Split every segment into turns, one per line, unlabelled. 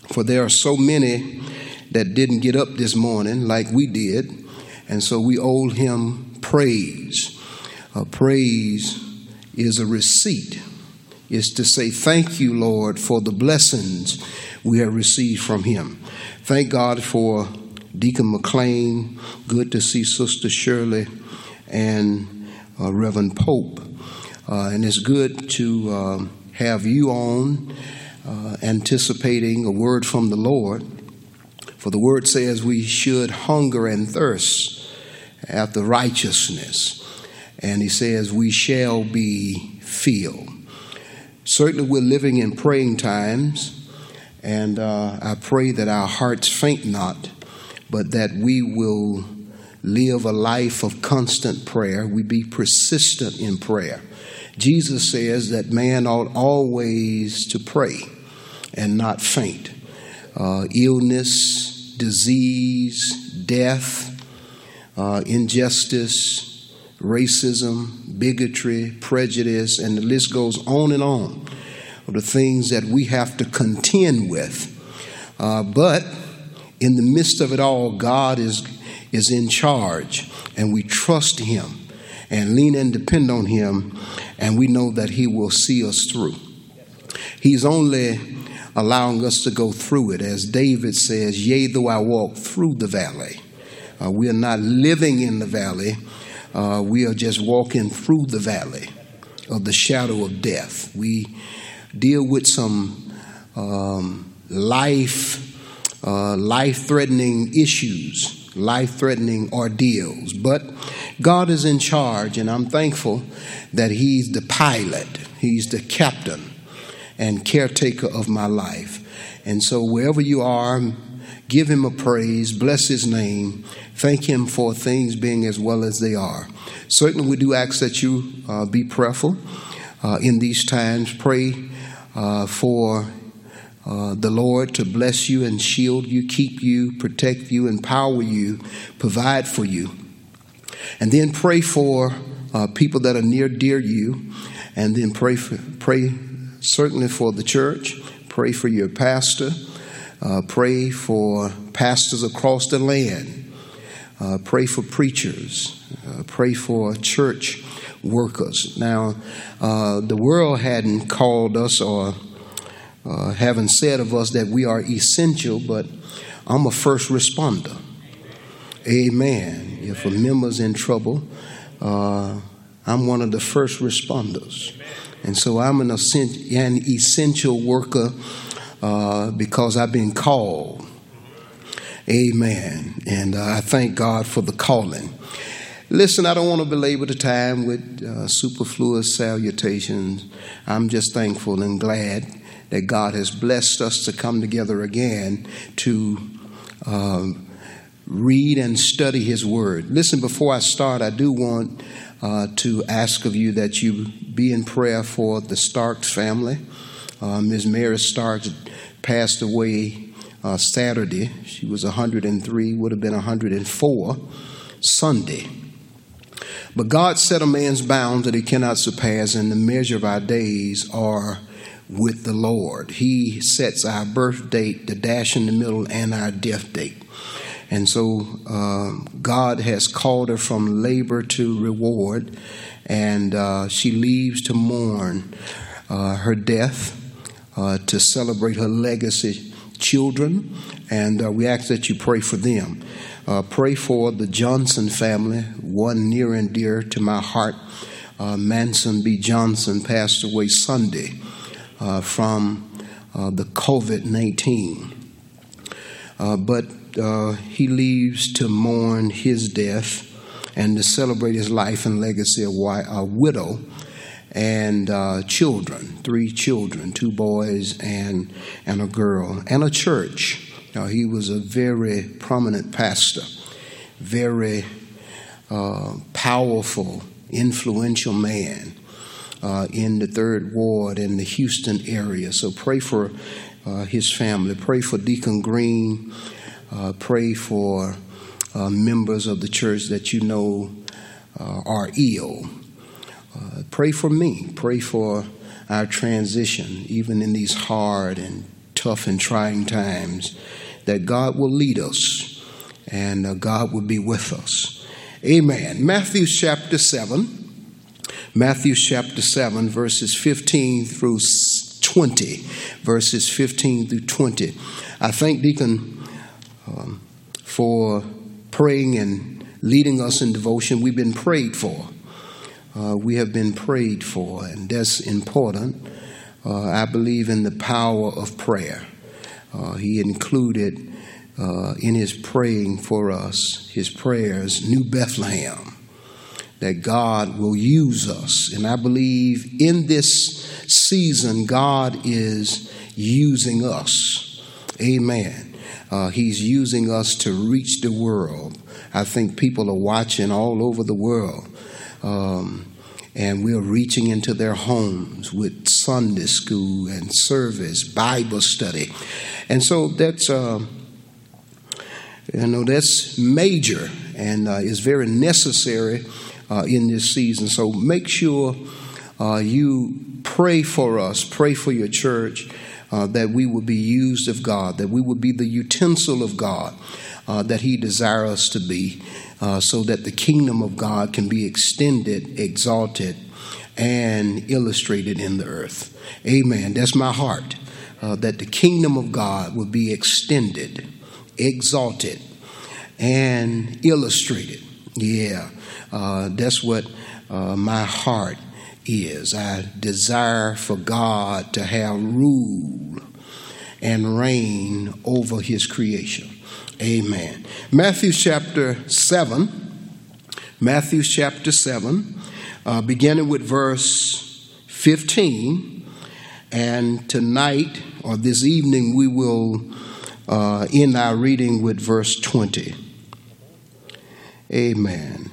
For there are so many that didn't get up this morning like we did, and so we owe him praise. Praise is a receipt. It's to say thank you, Lord, for the blessings we have received from him. Thank God for Deacon McLean. Good to see Sister Shirley and Reverend Pope. And it's good to have you on, anticipating a word from the Lord. For the word says we should hunger and thirst after righteousness. And he says we shall be filled. Certainly we're living in praying times. And I pray that our hearts faint not, but that we will live a life of constant prayer. We be persistent in prayer. Jesus says that man ought always to pray and not faint. Illness, disease, death, injustice, racism, bigotry, prejudice, and the list goes on and on of the things that we have to contend with. But in the midst of it all, God is in charge, and we trust him and lean and depend on him, and we know that he will see us through. He's only allowing us to go through it. As David says, yea, though I walk through the valley. We are not living in the valley. We are just walking through the valley of the shadow of death. We deal with some life-threatening issues, life-threatening ordeals. But God is in charge, and I'm thankful that he's the pilot. He's the captain and caretaker of my life. And so wherever you are, give him a praise, bless his name, thank him for things being as well as they are. Certainly we do ask that you be prayerful in these times. Pray for the Lord to bless you and shield you, keep you, protect you, empower you, provide for you. And then pray for people that are near, dear you. And then pray certainly for the church. Pray for your pastor. Pray for pastors across the land. Pray for preachers. Pray for church workers. Now, the world hadn't called us or haven't said of us that we are essential, but I'm a first responder. Amen. If a member's in trouble, I'm one of the first responders. And so I'm an essential worker because I've been called. Amen. And I thank God for the calling. Listen, I don't want to belabor the time with superfluous salutations. I'm just thankful and glad that God has blessed us to come together again to read and study his word. Listen, before I start, I do want to ask of you that you be in prayer for the Starks family. Ms. Mary Starks passed away Saturday. She was 103, would have been 104 Sunday. But God set a man's bounds that he cannot surpass, and the measure of our days are with the Lord. He sets our birth date, the dash in the middle, and our death date. And so God has called her from labor to reward, and she leaves to mourn her death, to celebrate her legacy children, and we ask that you pray for them. Pray for the Johnson family, one near and dear to my heart. Manson B. Johnson passed away Sunday from the COVID-19. But he leaves to mourn his death and to celebrate his life and legacy, a widow and children, 3 children, 2 boys and a girl, and a church. He was a very prominent pastor, very powerful, influential man in the 3rd Ward in the Houston area. So pray for his family. Pray for Deacon Green. Pray for members of the church that you know are ill. Pray for me. Pray for our transition, even in these hard and tough and trying times, that God will lead us and God will be with us. Amen. Matthew chapter 7. Matthew chapter 7, verses 15 through 20. Verses 15 through 20. I thank Deacon for praying and leading us in devotion. We've been prayed for. We have been prayed for, and that's important. I believe in the power of prayer. He included in his praying for us, his prayers, New Bethlehem, that God will use us. And I believe in this season, God is using us. Amen. He's using us to reach the world. I think people are watching all over the world. And we're reaching into their homes with Sunday school and service, Bible study. And so that's major and is very necessary in this season. So make sure you pray for us, pray for your church, that we will be used of God, that we will be the utensil of God that He desires us to be, so that the kingdom of God can be extended, exalted, and illustrated in the earth. Amen. That's my heart, that the kingdom of God will be extended, exalted, and illustrated. Yeah, that's what my heart is. I desire for God to have rule and reign over His creation. Amen. Matthew chapter 7, beginning with verse 15. And tonight, or this evening, we will end our reading with verse 20. Amen.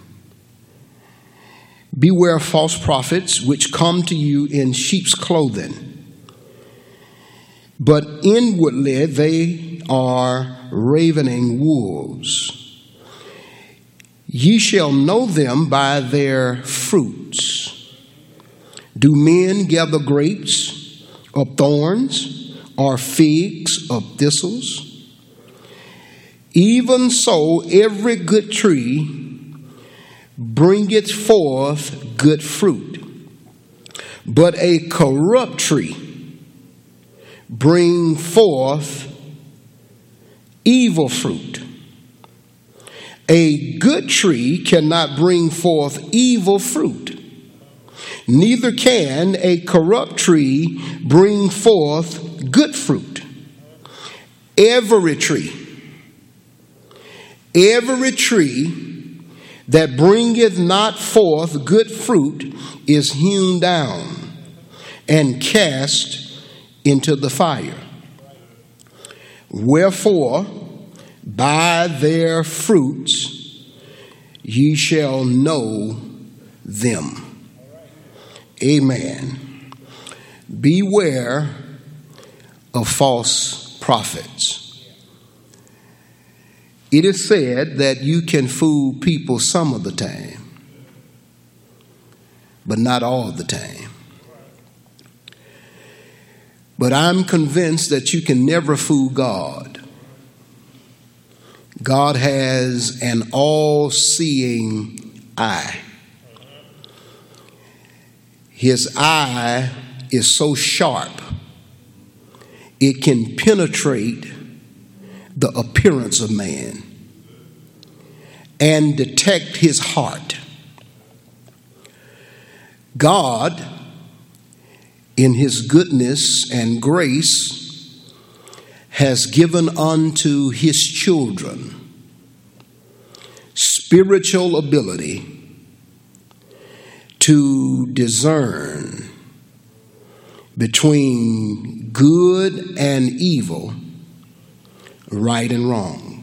Beware of false prophets, which come to you in sheep's clothing, but inwardly they are ravening wolves. Ye shall know them by their fruits. Do men gather grapes of thorns, or figs of thistles? Even so, every good tree bringeth forth good fruit, but a corrupt tree bring forth evil fruit. A good tree cannot bring forth evil fruit, neither can a corrupt tree bring forth good fruit. Every tree that bringeth not forth good fruit is hewn down and cast into the fire. Wherefore, by their fruits ye shall know them. Amen. Beware of false prophets. It is said that you can fool people some of the time, but not all the time. But I'm convinced that you can never fool God. God has an all-seeing eye. His eye is so sharp, it can penetrate the appearance of man and detect his heart. God, in His goodness and grace, has given unto His children spiritual ability to discern between good and evil, right and wrong.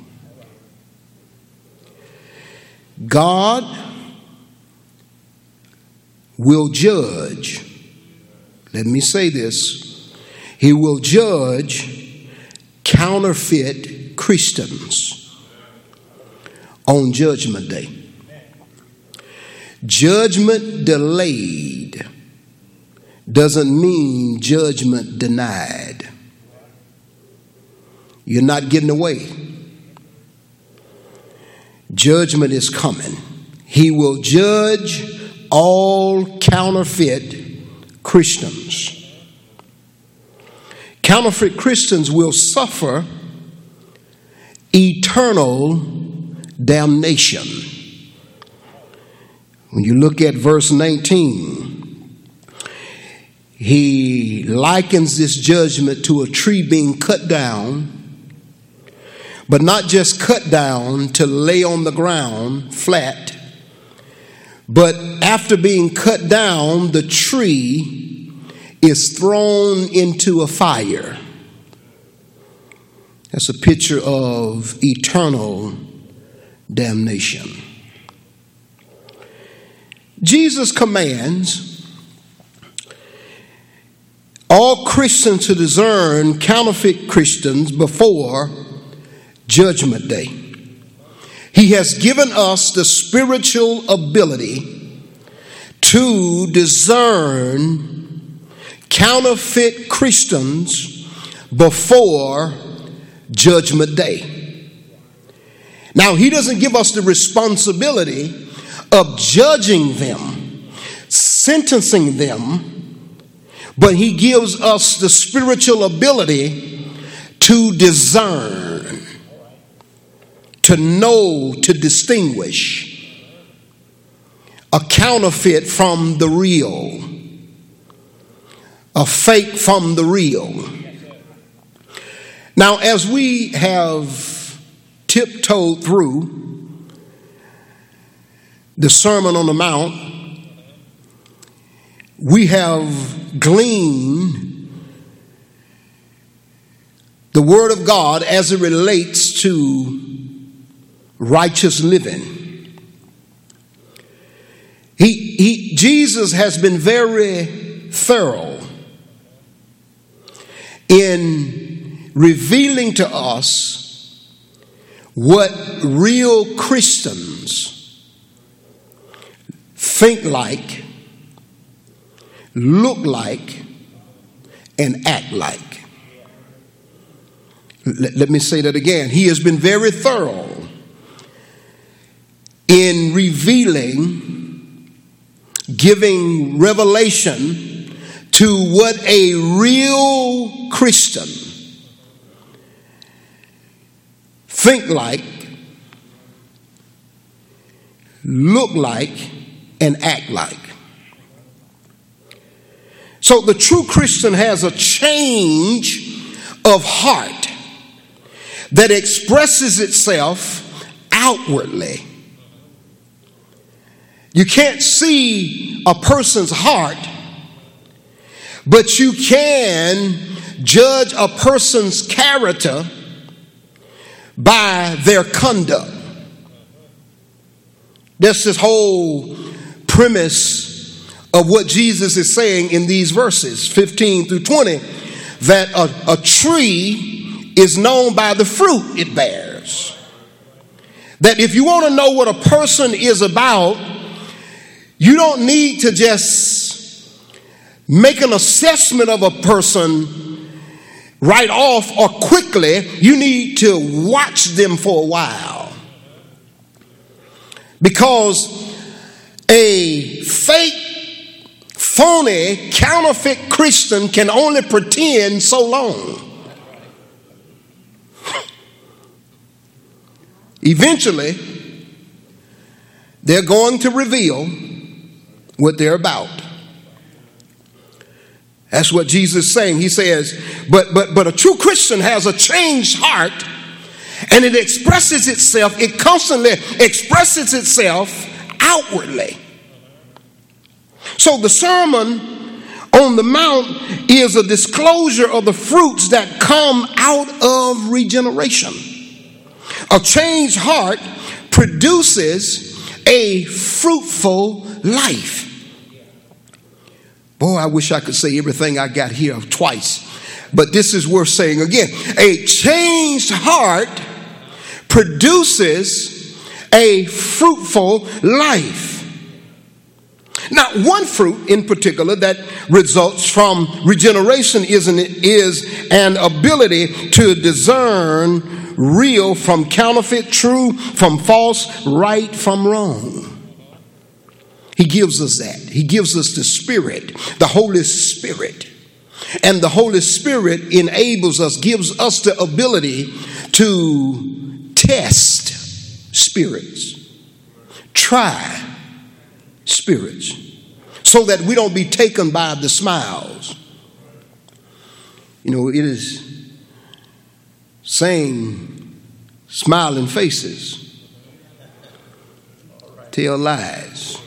God will judge. Let me say this. He will judge counterfeit Christians on Judgment Day. Judgment delayed doesn't mean judgment denied. You're not getting away. Judgment is coming. He will judge all counterfeit Christians. Counterfeit Christians will suffer eternal damnation. When you look at verse 19, he likens this judgment to a tree being cut down, but not just cut down to lay on the ground flat, but after being cut down, the tree is thrown into a fire. That's a picture of eternal damnation. Jesus commands all Christians to discern counterfeit Christians before Judgment Day. He has given us the spiritual ability to discern counterfeit Christians before Judgment Day. Now, he doesn't give us the responsibility of judging them, sentencing them, but he gives us the spiritual ability to discern, to know, to distinguish a counterfeit from the real, a fake from the real. Now, as we have tiptoed through the Sermon on the Mount, we have gleaned the Word of God as it relates to righteous living. Jesus has been very thorough in revealing to us what real Christians think like, look like, and act like. Let me say that again. He has been very thorough in revealing, giving revelation to what a real Christian think like, look like, and act like. So the true Christian has a change of heart that expresses itself outwardly. You can't see a person's heart, but you can judge a person's character by their conduct. That's this whole premise of what Jesus is saying in these verses 15 through 20, that a tree is known by the fruit it bears. That if you want to know what a person is about, you don't need to just make an assessment of a person right off or quickly. You need to watch them for a while. Because a fake, phony, counterfeit Christian can only pretend so long. Eventually, they're going to reveal what they're about. That's what Jesus is saying. He says, but a true Christian has a changed heart, and it expresses itself, it constantly expresses itself outwardly. So the Sermon on the Mount is a disclosure of the fruits that come out of regeneration. A changed heart produces a fruitful life. Boy, I wish I could say everything I got here twice, but this is worth saying again. A changed heart produces a fruitful life. Now, one fruit in particular that results from regeneration is an ability to discern real from counterfeit, true from false, right from wrong. He gives us that. He gives us the Spirit, the Holy Spirit. And the Holy Spirit enables us, gives us the ability to test spirits, try spirits, so that we don't be taken by the smiles. You know, it is saying smiling faces tell lies.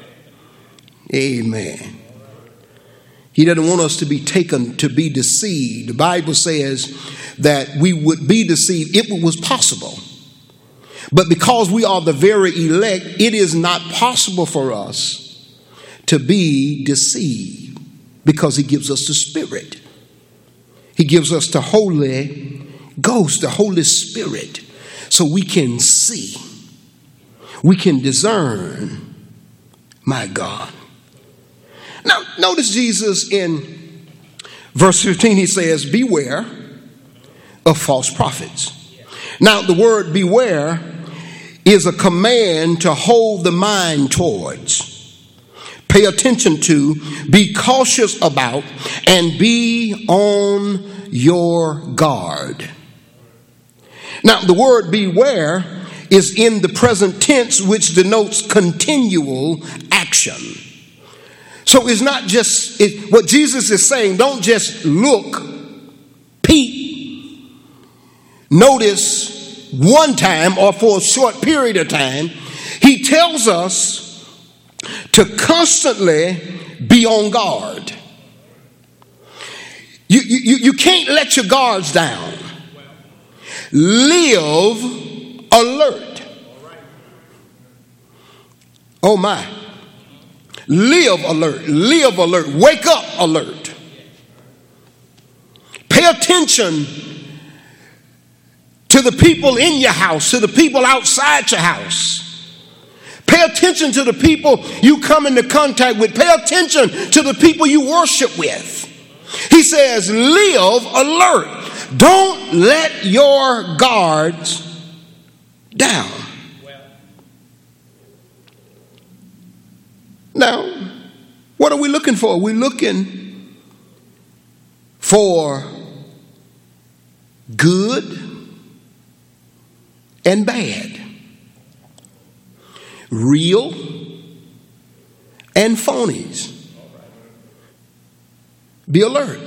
Amen. He doesn't want us to be taken to be deceived. The Bible says that we would be deceived if it was possible. But because we are the very elect, it is not possible for us to be deceived, because he gives us the Spirit. He gives us the Holy Ghost, the Holy Spirit, so we can see. We can discern, my God. Now, notice Jesus in verse 15, he says, beware of false prophets. Now, the word beware is a command to hold the mind towards, pay attention to, be cautious about, and be on your guard. Now, the word beware is in the present tense, which denotes continual action. So it's not just, what Jesus is saying, don't just look, peep, notice one time or for a short period of time. He tells us to constantly be on guard. You can't let your guards down. Live alert. Oh my. Live alert. Live alert. Wake up alert. Pay attention to the people in your house, to the people outside your house. Pay attention to the people you come into contact with. Pay attention to the people you worship with. He says, live alert. Don't let your guards down. Now, what are we looking for? We're looking for good and bad, real and phonies. Be alert.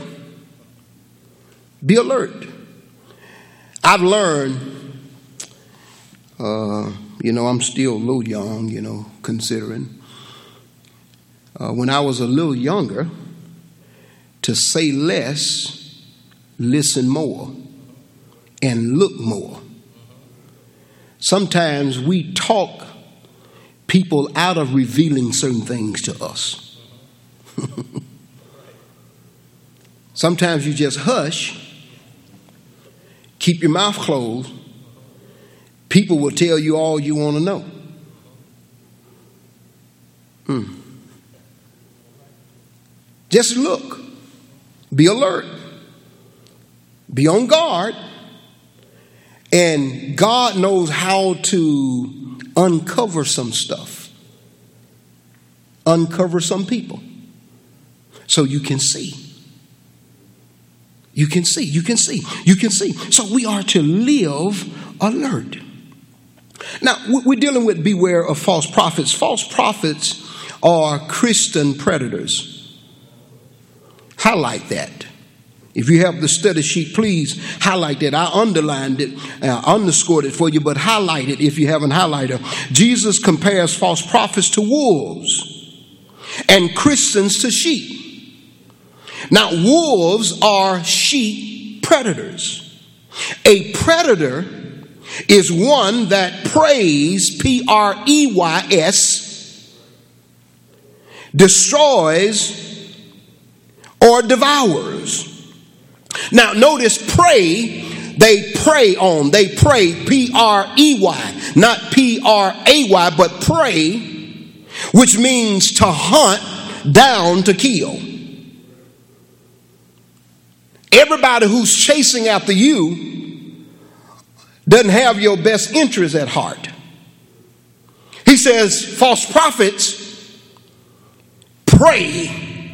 Be alert. I've learned, I'm still a little young, considering. When I was a little younger, to say less, listen more, and look more. Sometimes we talk people out of revealing certain things to us. Sometimes you just hush, keep your mouth closed. People will tell you all you want to know. Just look, be alert, be on guard, and God knows how to uncover some stuff, uncover some people, so you can see. You can see, you can see, you can see. So we are to live alert. Now, we're dealing with beware of false prophets. False prophets are Christian predators. Highlight that. If you have the study sheet, please highlight that. I underlined it, underscored it for you, but highlight it if you haven't highlighted it. Jesus compares false prophets to wolves and Christians to sheep. Now, wolves are sheep predators. A predator is one that preys, P-R-E-Y-S, destroys, or devours. Now notice prey, they prey on, they prey, P-R-E-Y, not P-R-A-Y, but prey. which means to hunt down to kill. Everybody who's chasing after you doesn't have your best interest at heart. He says false prophets prey.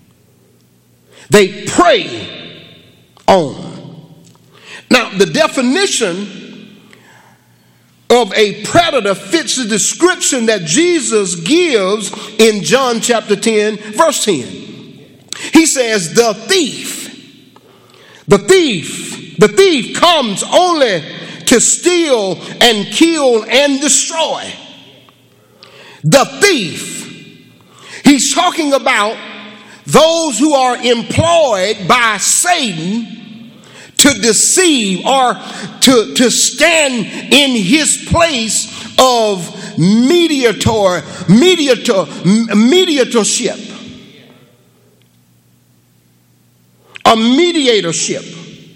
They prey on. Now, the definition of a predator fits the description that Jesus gives in John chapter 10, verse 10. He says, the thief comes only to steal and kill and destroy. The thief. He's talking about those who are employed by Satan to deceive or to stand in his place of mediatorship. A mediatorship.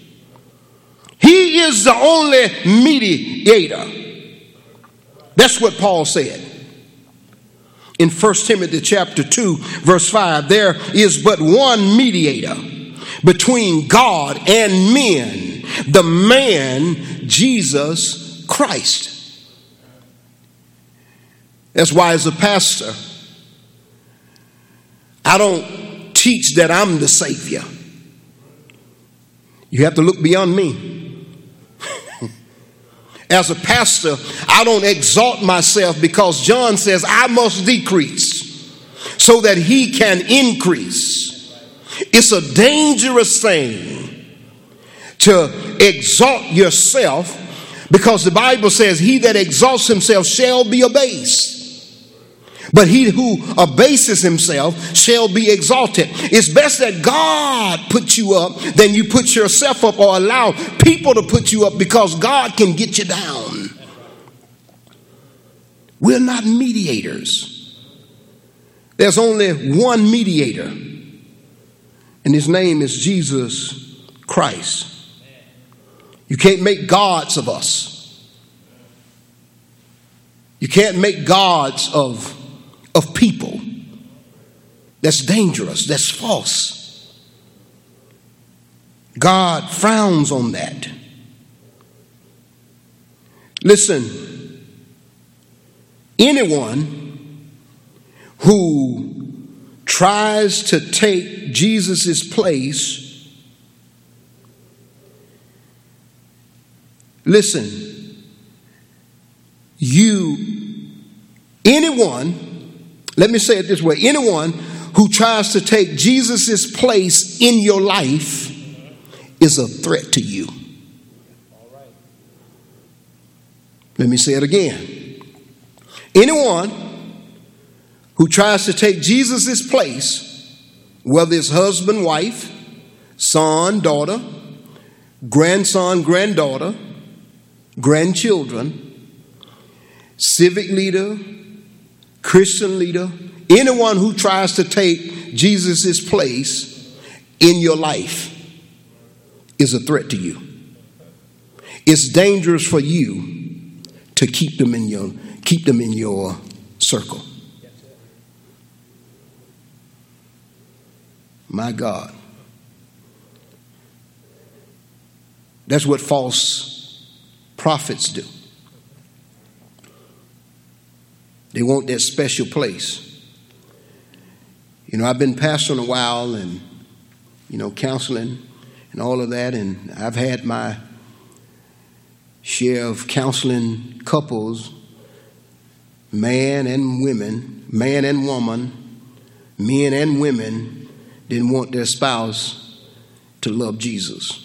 He is the only mediator. That's what Paul said. In 1 Timothy chapter 2, verse 5, there is but one mediator between God and men, the man Jesus Christ. That's why as a pastor, I don't teach that I'm the Savior. You have to look beyond me. As a pastor, I don't exalt myself because John says I must decrease so that he can increase. It's a dangerous thing to exalt yourself because the Bible says he that exalts himself shall be abased. But he who abases himself shall be exalted. It's best that God puts you up than you put yourself up or allow people to put you up, because God can get you down. We're not mediators. There's only one mediator, and his name is Jesus Christ. You can't make gods of us. You can't make gods of people. That's dangerous. That's false. God frowns on that. Listen, anyone who tries to take Jesus' place, listen, let me say it this way. Anyone who tries to take Jesus' place in your life is a threat to you. Let me say it again. Anyone who tries to take Jesus' place, whether it's husband, wife, son, daughter, grandson, granddaughter, grandchildren, civic leader, Christian leader, anyone who tries to take Jesus' place in your life is a threat to you. It's dangerous for you to keep them in your circle. My God. That's what false prophets do. They want that special place. You know, I've been pastoring a while and, counseling and all of that. And I've had my share of counseling couples, man and women, man and woman, men and women didn't want their spouse to love Jesus.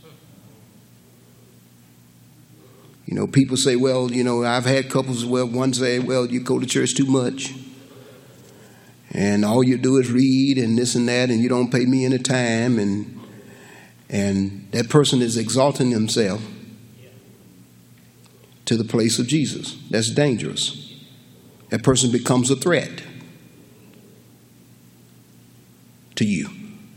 People say, well, I've had couples where one say, well, you go to church too much. And all you do is read and this and that, and you don't pay me any time. And that person is exalting himself to the place of Jesus. That's dangerous. That person becomes a threat to you.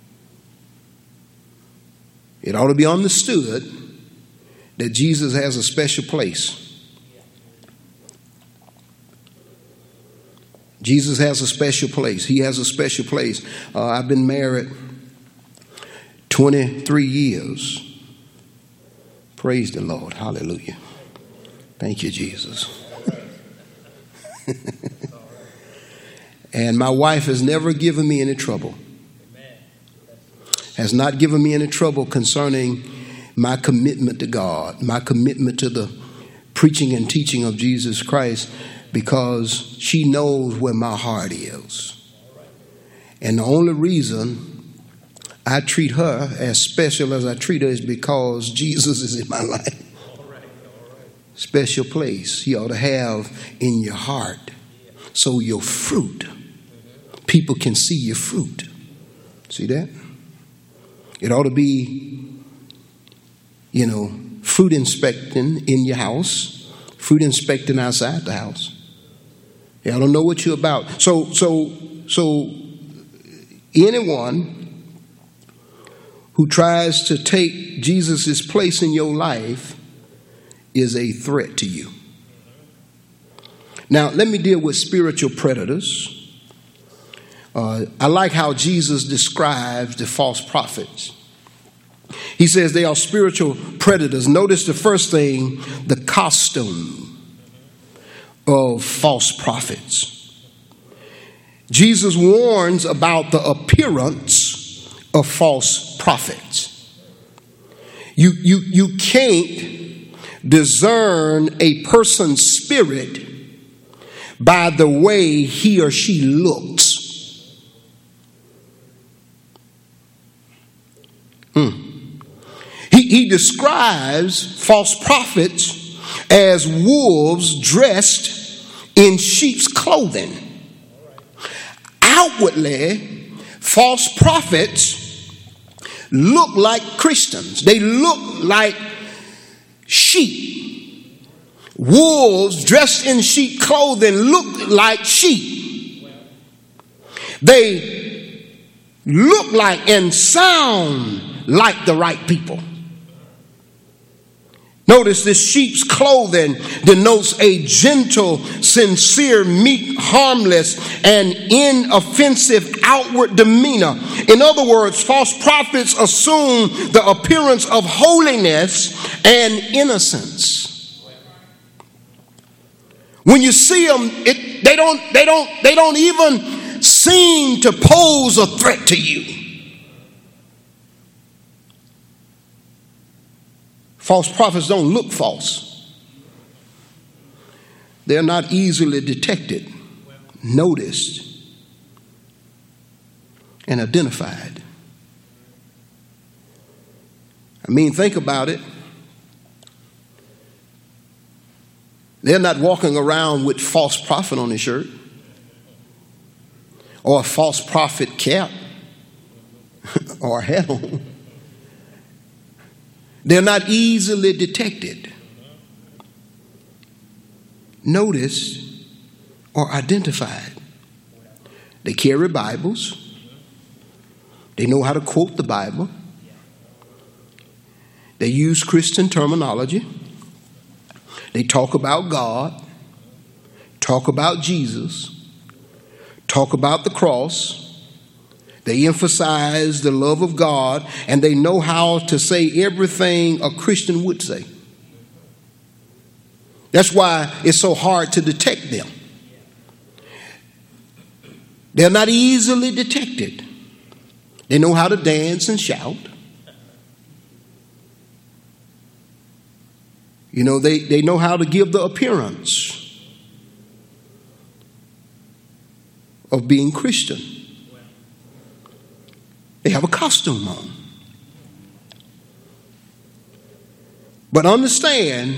It ought to be understood that Jesus has a special place. Jesus has a special place. He has a special place. I've been married 23 years. Praise the Lord. Hallelujah. Thank you, Jesus. And my wife has never given me any trouble. Has not given me any trouble concerning my commitment to God, my commitment to the preaching and teaching of Jesus Christ, because she knows where my heart is. And the only reason I treat her as special as I treat her is because Jesus is in my life. Special place you ought to have in your heart, so your fruit, people can see your fruit. See that? It ought to be, fruit inspecting in your house, fruit inspecting outside the house. I don't know what you're about. So anyone who tries to take Jesus' place in your life is a threat to you. Now, let me deal with spiritual predators. I like how Jesus describes the false prophets. He says they are spiritual predators. Notice the first thing, the costume of false prophets. Jesus warns about the appearance of false prophets. You can't discern a person's spirit by the way he or she looks. He describes false prophets as wolves dressed in sheep's clothing. Outwardly, false prophets look like Christians. They look like sheep. Wolves dressed in sheep clothing look like sheep. They look like and sound like the right people. Notice this sheep's clothing denotes a gentle, sincere, meek, harmless, and inoffensive outward demeanor. In other words, false prophets assume the appearance of holiness and innocence. When you see them, they don't even seem to pose a threat to you. False prophets don't look false. They're not easily detected, noticed, and identified. I mean, think about it. They're not walking around with false prophet on their shirt or a false prophet cap or hat on. They're not easily detected, noticed, or identified. They carry Bibles. They know how to quote the Bible. They use Christian terminology. They talk about God, talk about Jesus, talk about the cross. They emphasize the love of God, and they know how to say everything a Christian would say. That's why it's so hard to detect them. They're not easily detected. They know how to dance and shout. They know how to give the appearance of being Christian. They have a costume on. But understand,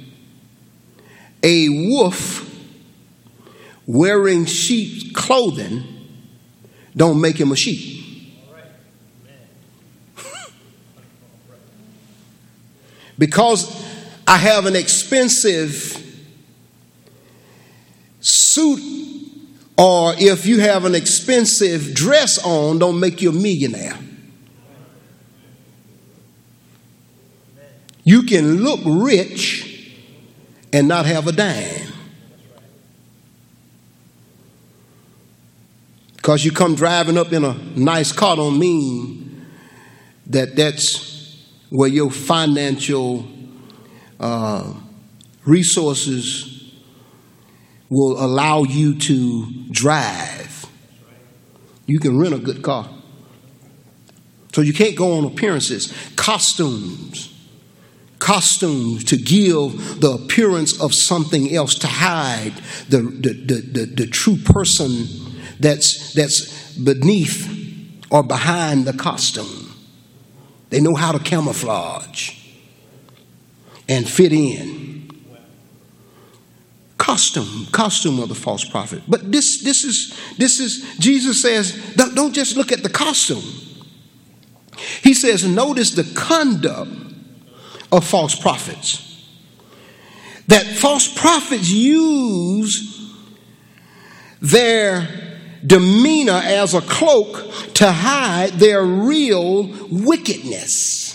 a wolf wearing sheep's clothing don't make him a sheep. Because I have an expensive suit, or if you have an expensive dress on, don't make you a millionaire. You can look rich and not have a dime. Because you come driving up in a nice car don't mean that's where your financial resources will allow you to drive. You can rent a good car. So you can't go on appearances. Costumes to give the appearance of something else, to hide the true person that's beneath or behind the costume. They know how to camouflage and fit in. Costume of the false prophet. But this is Jesus says, don't just look at the costume. He says, notice the conduct of false prophets. That false prophets use their demeanor as a cloak to hide their real wickedness.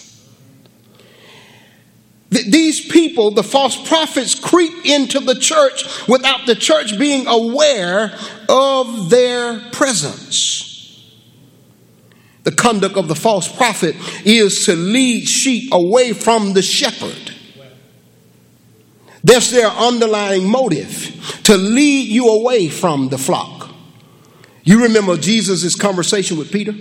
These people, the false prophets, creep into the church without the church being aware of their presence. The conduct of the false prophet is to lead sheep away from the shepherd. That's their underlying motive, to lead you away from the flock. You remember Jesus' conversation with Peter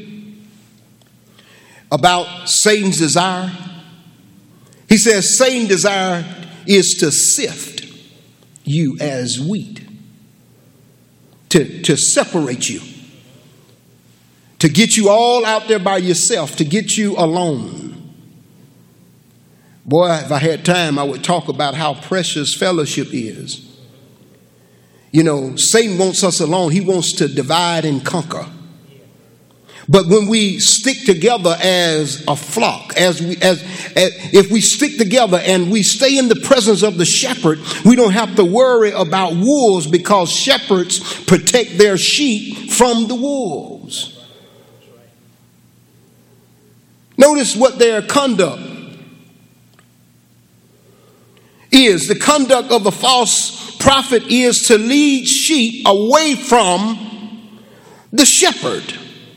about Satan's desire? He says Satan's desire is to sift you as wheat, to separate you, to get you all out there by yourself, to get you alone. Boy, if I had time, I would talk about how precious fellowship is. You know, Satan wants us alone. He wants to divide and conquer. But when we stick together as a flock, if we stick together and we stay in the presence of the shepherd, we don't have to worry about wolves, because shepherds protect their sheep from the wolves. Notice what their conduct is. The conduct of the false prophet is to lead sheep away from the shepherd.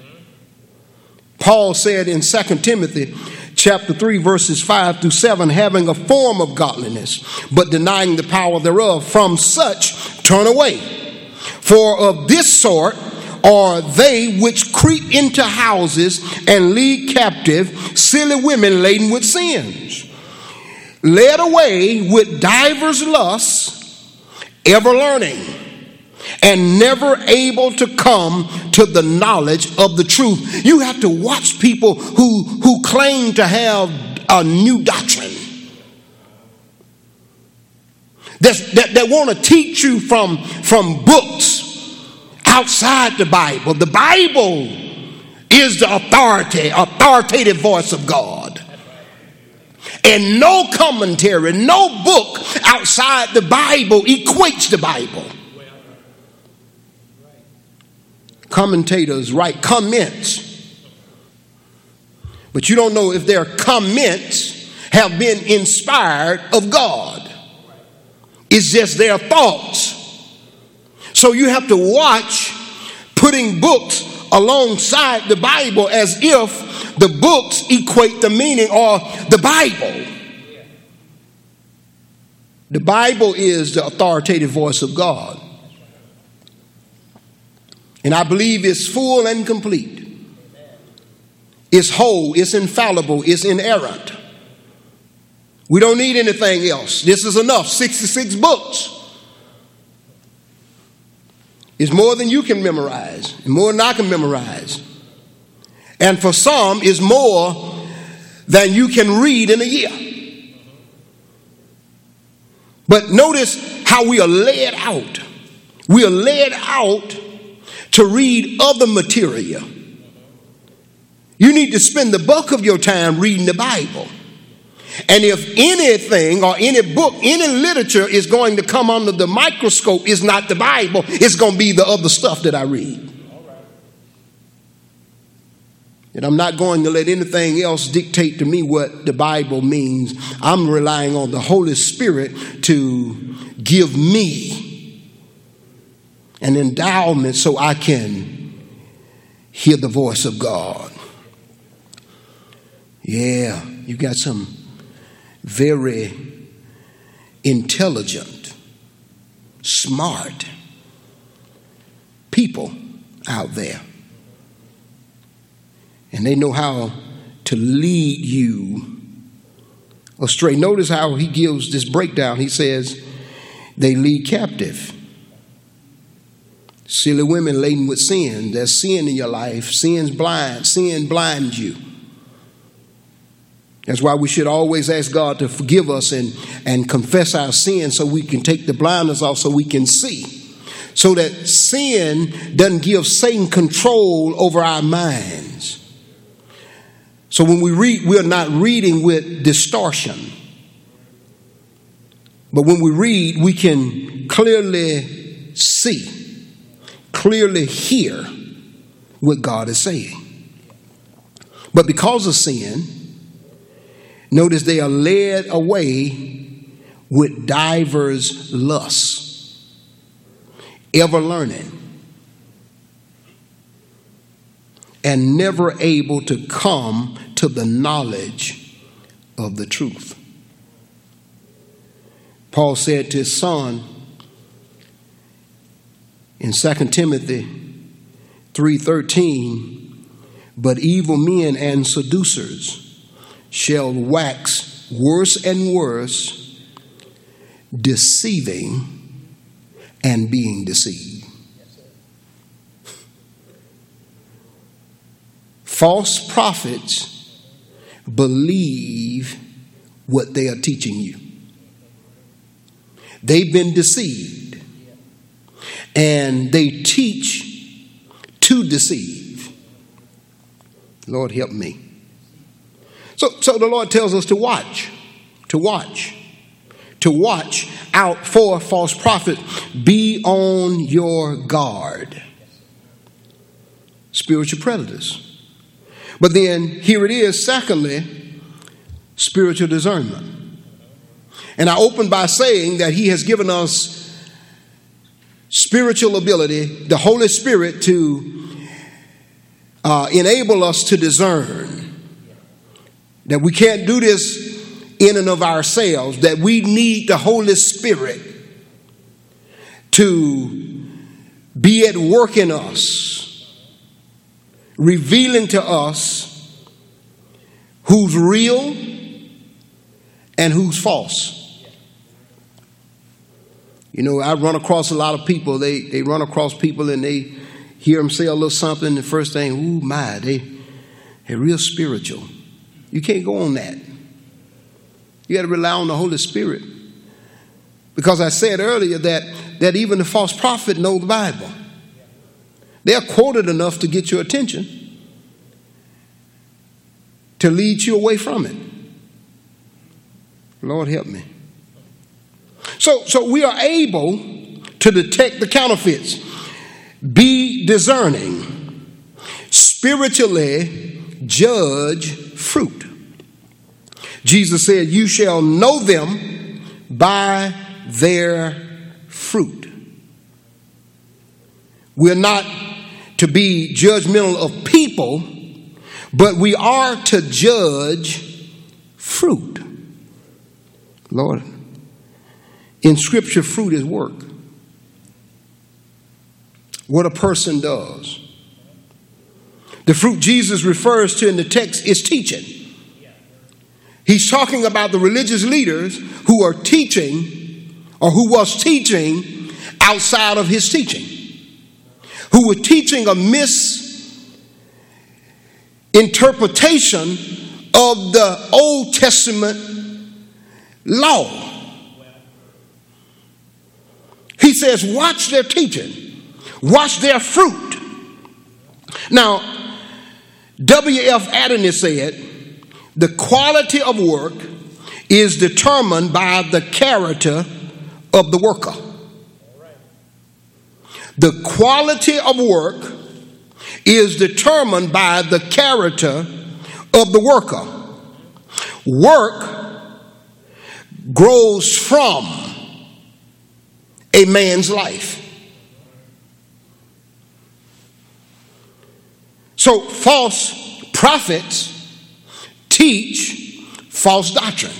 Paul said in 2 Timothy chapter 3 verses 5 through 7, having a form of godliness, but denying the power thereof, from such turn away. For of this sort are they which creep into houses and lead captive silly women laden with sins, led away with divers lusts, ever learning, and never able to come to the knowledge of the truth. You have to watch people who claim to have a new doctrine, that want to teach you from books outside the Bible. The Bible is the authoritative voice of God. And no commentary, no book outside the Bible equates the Bible. Commentators write comments, but you don't know if their comments have been inspired of God. It's just their thoughts. So you have to watch putting books alongside the Bible as if the books equate the meaning or the Bible. The Bible is the authoritative voice of God. And I believe it's full and complete. It's whole, it's infallible, it's inerrant. We don't need anything else. This is enough. 66 books. It's more than you can memorize, and more than I can memorize. And for some, it's more than you can read in a year. But notice how we are led out. We are led out to read other material. You need to spend the bulk of your time reading the Bible. And if anything or any book, any literature is going to come under the microscope, it's not the Bible. It's going to be the other stuff that I read. And I'm not going to let anything else dictate to me what the Bible means. I'm relying on the Holy Spirit to give me an endowment so I can hear the voice of God. Yeah, you got some very intelligent, smart people out there. And they know how to lead you astray. Notice how he gives this breakdown. He says they lead captive. Silly women laden with sin. There's sin in your life. Sin's blind. Sin blinds you. That's why we should always ask God to forgive us and confess our sins so we can take the blinders off so we can see. So that sin doesn't give Satan control over our minds. So when we read, we're not reading with distortion. But when we read, we can clearly see, clearly hear what God is saying. But because of sin, notice they are led away with divers lusts, ever learning, and never able to come to the knowledge of the truth. Paul said to his son in 2 Timothy 3:13, but evil men and seducers shall wax worse and worse, deceiving and being deceived. False prophets believe what they are teaching you. They've been deceived, and they teach to deceive. Lord, help me. So the Lord tells us to watch out for false prophets. Be on your guard. Spiritual predators. But then here it is, secondly, spiritual discernment. And I open by saying that he has given us spiritual ability, the Holy Spirit, to enable us to discern. That we can't do this in and of ourselves, that we need the Holy Spirit to be at work in us, revealing to us who's real and who's false. You know, I run across a lot of people, they run across people and they hear them say a little something, and the first thing, ooh, my, they're real spiritual. You can't go on that. You got to rely on the Holy Spirit. Because I said earlier that even the false prophet know the Bible. They're quoted enough to get your attention, to lead you away from it. Lord, help me. So we are able to detect the counterfeits. Be discerning. Spiritually judge fruit. Jesus said, you shall know them by their fruit. We're not to be judgmental of people, but we are to judge fruit. Lord, in Scripture, fruit is work. What a person does. The fruit Jesus refers to in the text is teaching. He's talking about the religious leaders who are teaching, or who was teaching outside of his teaching, who were teaching a misinterpretation of the Old Testament law. He says, watch their teaching, watch their fruit. Now, W.F. Adams said, the quality of work is determined by the character of the worker. The quality of work is determined by the character of the worker. Work grows from a man's life. So false prophets teach false doctrine.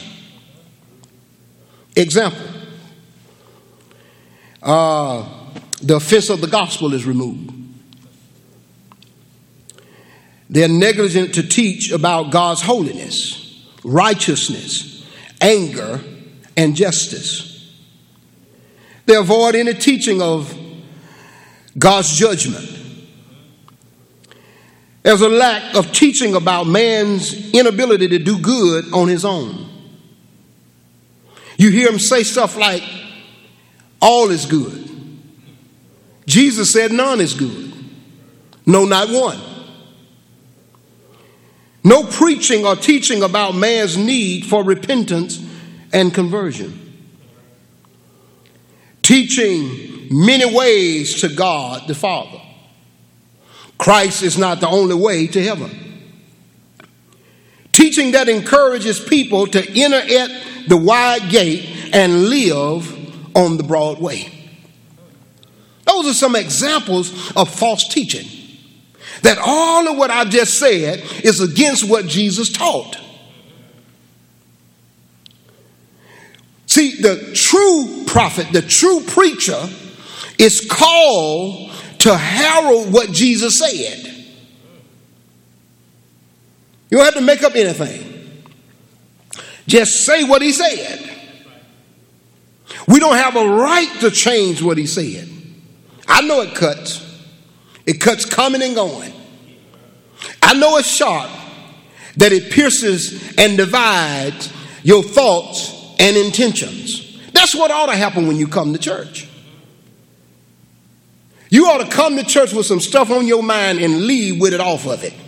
Example, the offense of the gospel is removed. They're negligent to teach about God's holiness, righteousness, anger, and justice. They avoid any teaching of God's judgment. There's a lack of teaching about man's inability to do good on his own. You hear them say stuff like, all is good. Jesus said none is good. No, not one. No preaching or teaching about man's need for repentance and conversion. Teaching many ways to God the Father. Christ is not the only way to heaven. Teaching that encourages people to enter at the wide gate and live on the broad way. Those are some examples of false teaching. That all of what I just said is against what Jesus taught. See, the true prophet, the true preacher is called to herald what Jesus said. You don't have to make up anything. Just say what he said. We don't have a right to change what he said. I know it cuts. It cuts coming and going. I know it's sharp, that it pierces and divides your thoughts and intentions. That's what ought to happen when you come to church. You ought to come to church with some stuff on your mind and leave with it off of it.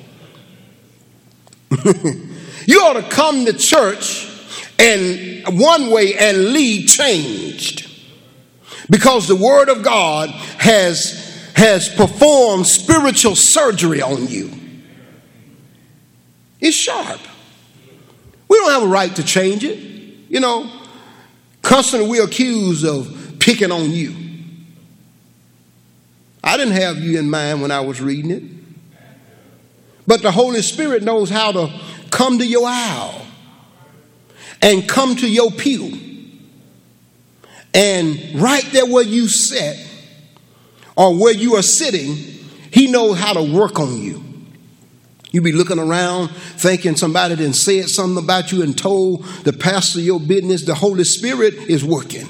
You ought to come to church and one way and leave changed. Because the word of God has performed spiritual surgery on you. It's sharp. We don't have a right to change it. You know, constantly we're accused of picking on you. I didn't have you in mind when I was reading it. But the Holy Spirit knows how to come to your aisle and come to your pew. And right there where you sit or where you are sitting, he knows how to work on you. You be looking around thinking somebody done said something about you and told the pastor your business. The Holy Spirit is working.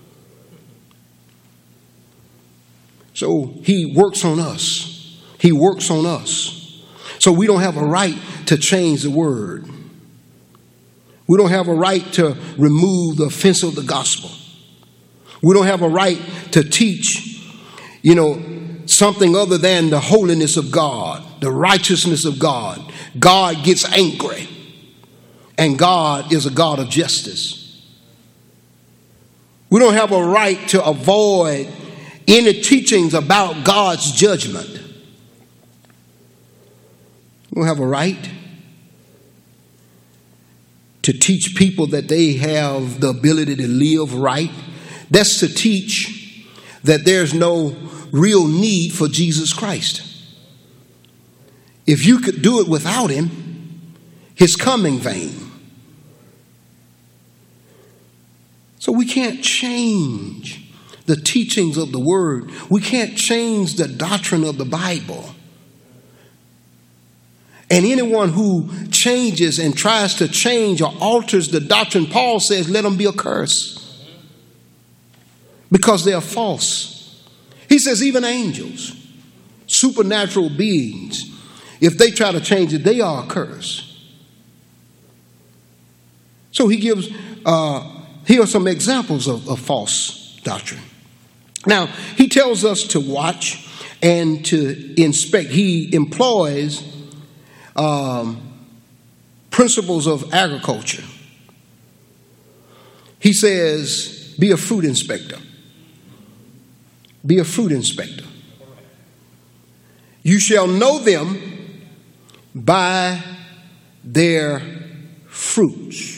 So he works on us. He works on us. So we don't have a right to change the word. We don't have a right to remove the offense of the gospel. We don't have a right to teach, something other than the holiness of God, the righteousness of God. God gets angry, and God is a God of justice. We don't have a right to avoid any teachings about God's judgment. We don't have a right to teach people that they have the ability to live right. That's to teach that there's no real need for Jesus Christ. If you could do it without him, his coming vain. So we can't change the teachings of the word. We can't change the doctrine of the Bible. And anyone who changes and tries to change or alters the doctrine, Paul says, let them be accursed. Because they are false. He says even angels, supernatural beings, if they try to change it, they are accursed. So he gives, here are some examples of false doctrine. Now, he tells us to watch and to inspect. He employs principles of agriculture. He says, be a fruit inspector. Be a fruit inspector. You shall know them by their fruits.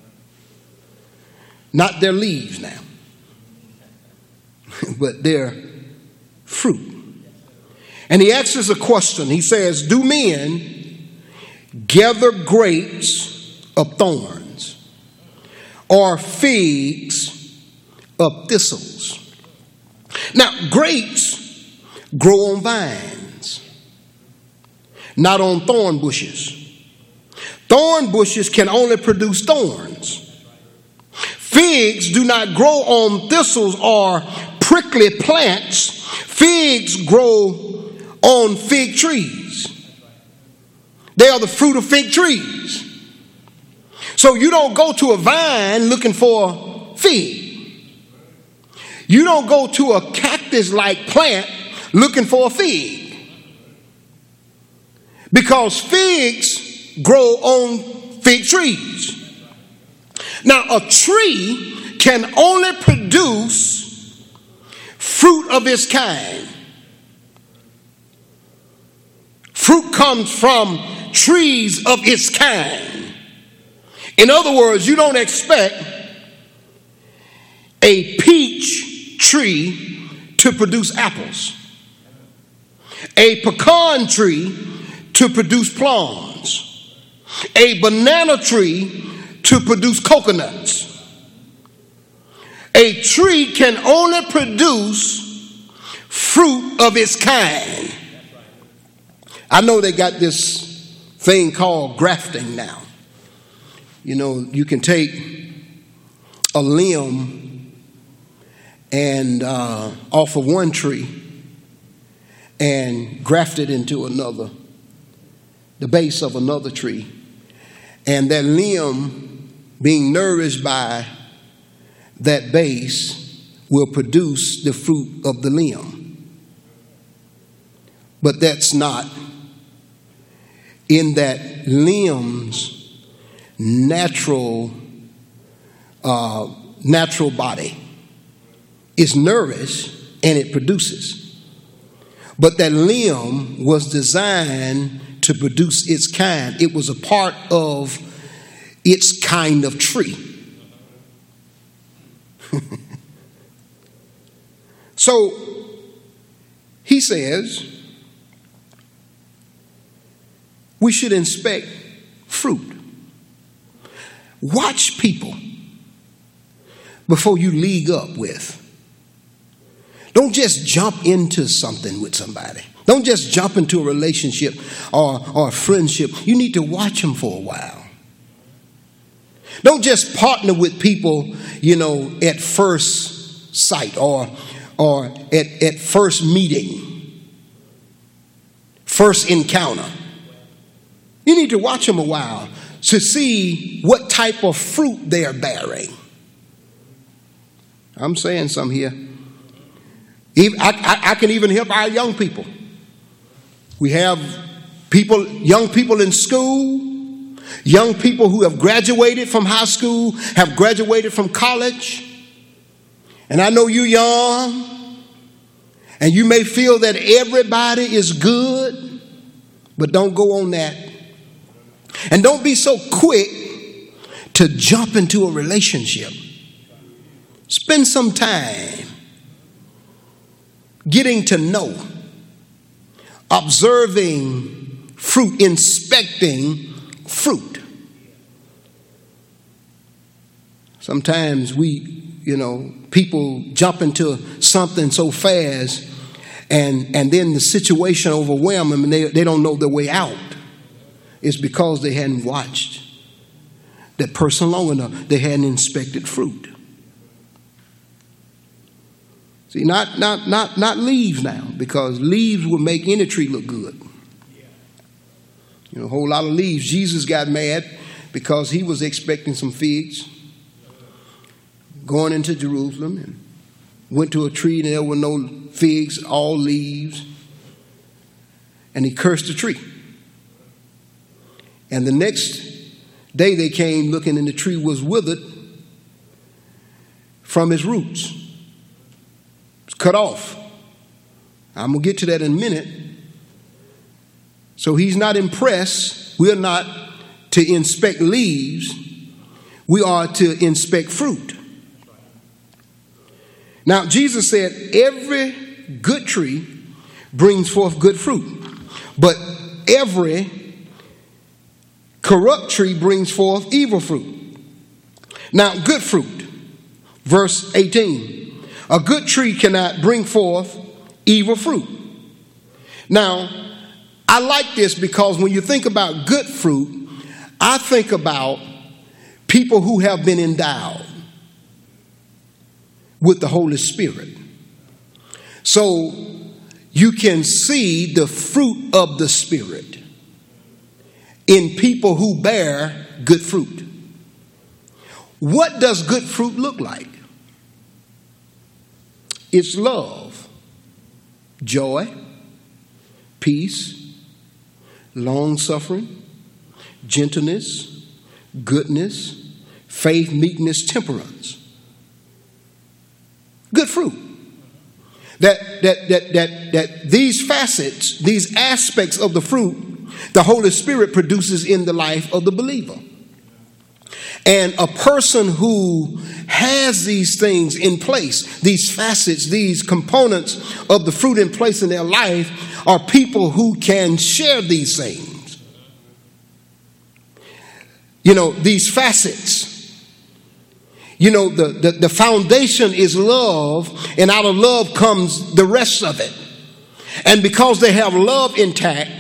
Not their leaves now, but their fruit. And he asks us a question. He says, do men gather grapes of thorns or figs of thistles? Now, grapes grow on vines, not on thorn bushes. Thorn bushes can only produce thorns. Figs do not grow on thistles or prickly plants. Figs grow on fig trees. They are the fruit of fig trees. So you don't go to a vine looking for fig. You don't go to a cactus-like plant looking for a fig. Because figs grow on fig trees. Now, a tree can only produce fruit of its kind. Fruit comes from trees of its kind. In other words, you don't expect a peach tree to produce apples, a pecan tree to produce plums, a banana tree to produce coconuts. A tree can only produce fruit of its kind. I know they got this thing called grafting now. You know, you can take a limb and off of one tree and graft it into another, the base of another tree. And that limb, being nourished by that base, will produce the fruit of the limb. But that's not in that limb's natural body. It's nourished and it produces. But that limb was designed to produce its kind. It was a part of its kind of tree. So he says we should inspect fruit. Watch people before you league up with. Don't just jump into something with somebody. Don't just jump into a relationship or a friendship. You need to watch them for a while. Don't just partner with people, you know, at first sight or at first meeting, first encounter. You need to watch them a while to see what type of fruit they are bearing. I'm saying something here. I can even help our young people. We have people, young people in school, young people who have graduated from high school, have graduated from college. And I know you're young, and you may feel that everybody is good, but don't go on that. And don't be so quick to jump into a relationship. Spend some time getting to know, observing fruit, inspecting fruit. Sometimes people jump into something so fast and then the situation overwhelms them and they don't know their way out. It's because they hadn't watched that person long enough. They hadn't inspected fruit. See, not leaves now, because leaves will make any tree look good. You know, a whole lot of leaves. Jesus got mad because he was expecting some figs, going into Jerusalem, and went to a tree and there were no figs, all leaves. And he cursed the tree. And the next day they came looking and the tree was withered from its roots. It's cut off. I'm going to get to that in a minute. So he's not impressed. We're not to inspect leaves. We are to inspect fruit. Now, Jesus said every good tree brings forth good fruit. But every corrupt tree brings forth evil fruit. Now, good fruit, verse 18. A good tree cannot bring forth evil fruit. Now, I like this because when you think about good fruit, I think about people who have been endowed with the Holy Spirit. So you can see the fruit of the Spirit in people who bear good fruit. What does good fruit look like? It's love, joy, peace, long-suffering, gentleness, goodness, faith, meekness, temperance. Good fruit. That these facets, these aspects of the fruit, the Holy Spirit produces in the life of the believer. And a person who has these things in place, these facets, these components of the fruit in place in their life, are people who can share these things. You know, these facets. You know, the foundation is love, and out of love comes the rest of it. And because they have love intact,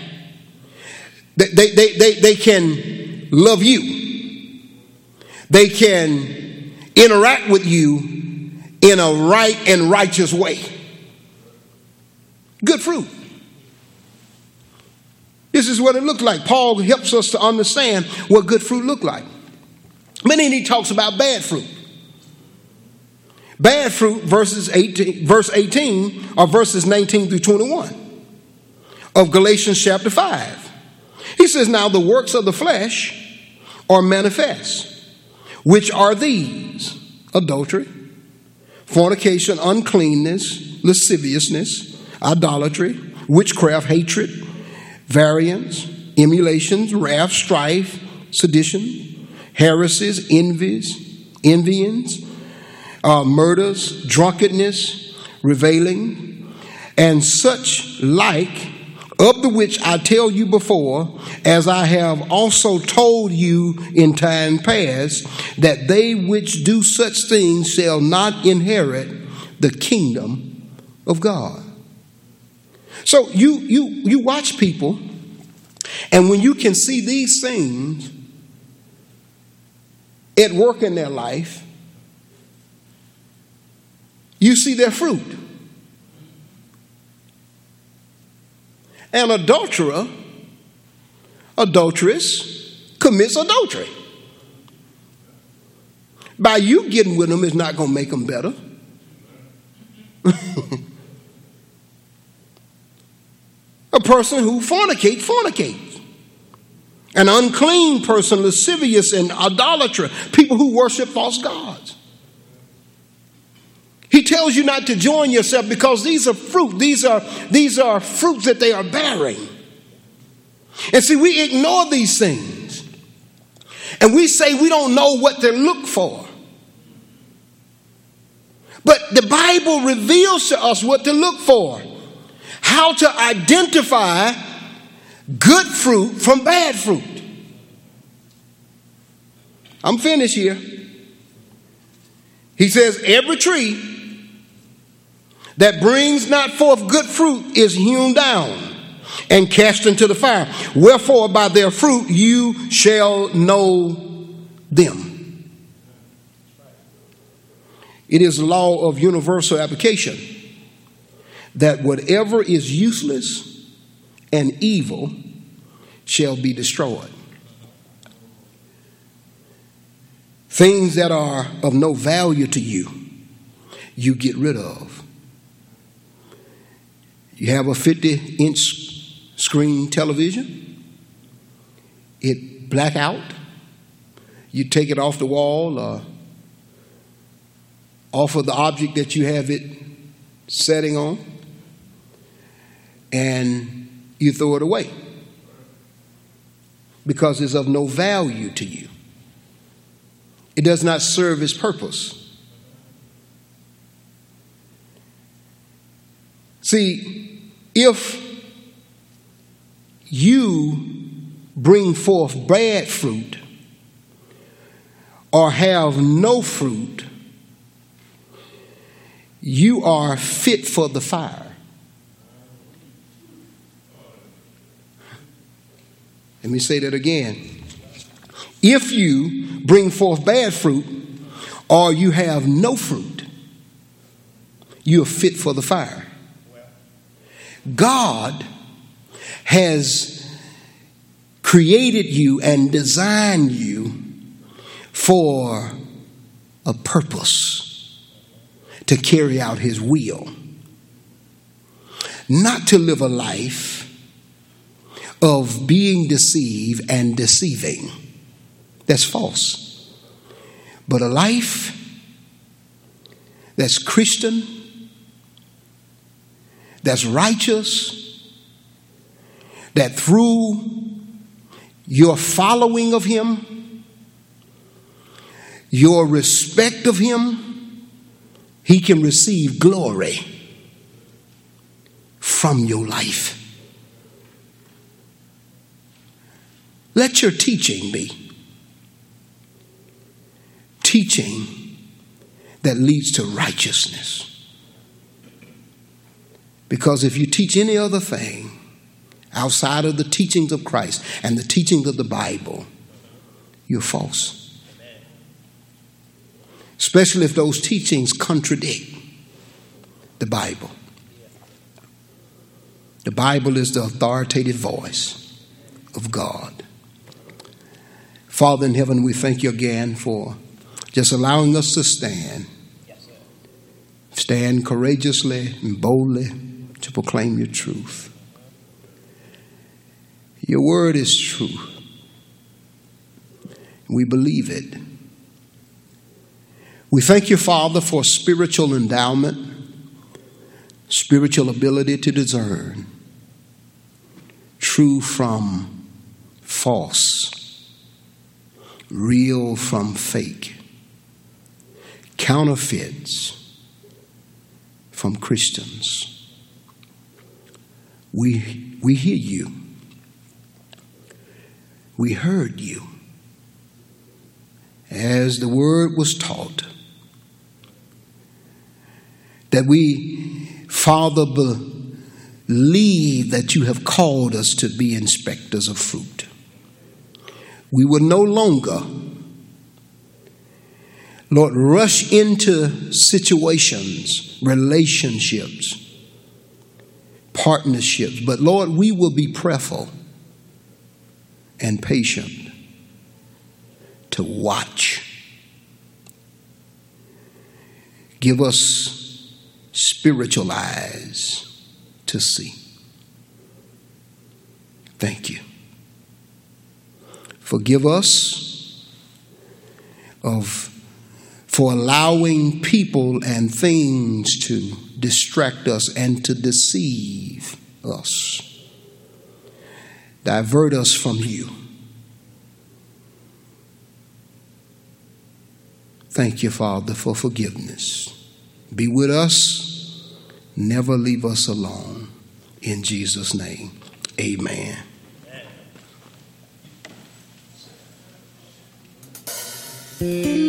they can love you. They can interact with you in a right and righteous way. Good fruit. This is what it looked like. Paul helps us to understand what good fruit looked like. But then he talks about bad fruit. Bad fruit, verse 18, or verses 19 through 21 of Galatians chapter 5. He says, now the works of the flesh are manifest, which are these: adultery, fornication, uncleanness, lasciviousness, idolatry, witchcraft, hatred, variance, emulations, wrath, strife, sedition, heresies, envyings, murders, drunkenness, reveling, and such like, of the which I tell you before, as I have also told you in time past, that they which do such things shall not inherit the kingdom of God. So you watch people, and when you can see these things at work in their life, you see their fruit. An adulterer, adulteress, commits adultery. By you getting with them is not going to make them better. A person who fornicates. An unclean person, lascivious and idolater, people who worship false gods. He tells you not to join yourself because these are fruit. These are fruits that they are bearing. And see, we ignore these things. And we say we don't know what to look for. But the Bible reveals to us what to look for. How to identify good fruit from bad fruit. I'm finished here. He says, every tree that brings not forth good fruit is hewn down and cast into the fire. Wherefore, by their fruit you shall know them. It is the law of universal application that whatever is useless and evil shall be destroyed. Things that are of no value to you, you get rid of. You have a 50-inch screen television. It black out. You take it off the wall or off of the object that you have it setting on, and you throw it away because it's of no value to you. It does not serve its purpose. See, If you bring forth bad fruit or have no fruit, you are fit for the fire. Let me say that again. If you bring forth bad fruit or you have no fruit, you are fit for the fire. God has created you and designed you for a purpose, to carry out his will, not to live a life of being deceived and deceiving. That's false. But a life that's Christian, that's righteous, that through your following of him, your respect of him, he can receive glory from your life. Let your teaching be teaching that leads to righteousness. Because if you teach any other thing outside of the teachings of Christ and the teachings of the Bible, you're false. Especially if those teachings contradict the Bible. The Bible is the authoritative voice of God. Father in heaven, we thank you again for just allowing us to stand courageously and boldly to proclaim your truth. Your word is true. We believe it. We thank you, Father, for spiritual endowment, spiritual ability to discern true from false, real from fake, counterfeits from Christians. We hear you. We heard you as the word was taught, that we, Father, believe that you have called us to be inspectors of fruit. We will no longer, Lord, rush into situations, relationships, partnerships, but Lord, we will be prayerful and patient to watch. Give us spiritual eyes to see. Thank you. Forgive us for allowing people and things to distract us and to deceive us. Divert us from you. Thank you, Father, for forgiveness. Be with us. Never leave us alone. In Jesus' name, amen.
Amen.